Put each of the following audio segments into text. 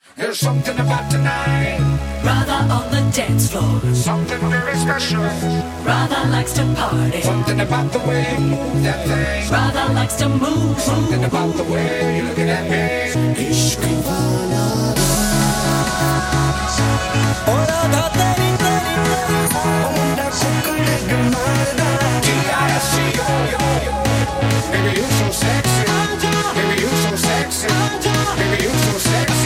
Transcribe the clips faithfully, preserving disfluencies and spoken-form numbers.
There's something about tonight. Rather on the dance floor. Something very special. Rather likes to party. Something about the way you move that thing. Rather likes to move. Something about the way you're looking at me. Ishq wala. Oh, Radha teri teri teri. Oh, munda sukne gmarda. T I S C O yo yo. Baby you so sexy. Baby you so sexy. Baby you so sexy.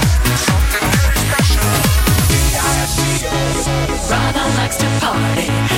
Rather likes to party.